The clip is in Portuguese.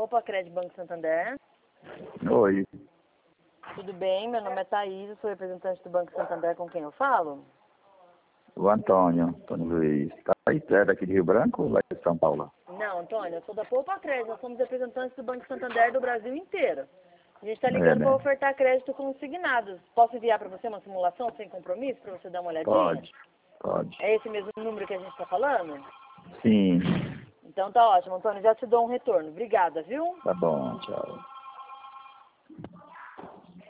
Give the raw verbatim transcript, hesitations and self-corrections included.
Poupa Crédito Banco Santander. Oi. Tudo bem? Meu nome é Thaís, eu sou representante do Banco Santander, com quem eu falo? O Antônio, Antônio Luiz. Tá aí perto aqui de Rio Branco ou lá de São Paulo? Não, Antônio, eu sou da Poupa Crédito, nós somos representantes do Banco Santander do Brasil inteiro. A gente está É, ligando né? para ofertar crédito consignados. Posso enviar para você uma simulação sem compromisso, para você dar uma olhadinha? Pode, pode. É esse mesmo número que a gente está falando? Sim, Então tá ótimo, Antônio, já te dou um retorno. Obrigada, viu? tá bom, tchau.